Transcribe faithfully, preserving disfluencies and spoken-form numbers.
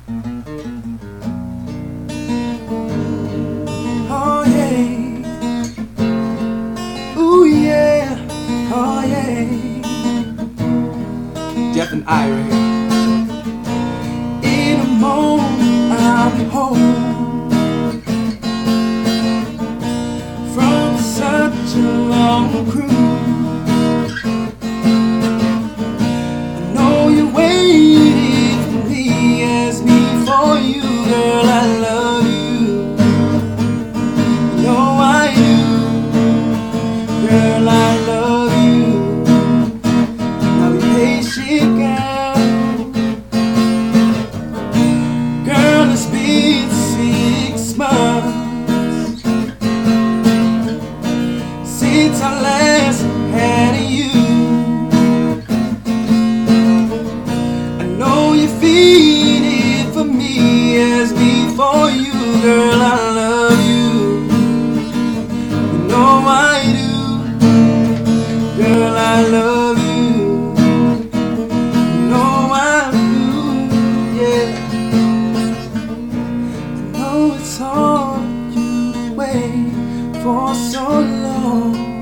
Oh yeah. Ooh yeah. Oh yeah. Jeff and Ira here. In a moment I'll be home from such a long cruise. I know you waited for me, as me for you, girl. I love you. You know I do, girl. I love you. Now be patient, girl. Girl, it's been six months since I last had you. I know you feel it for me, as me for you, girl. I love you. You know I do, girl. I love you. You know I do, yeah. I know it's hard you to wait for so long.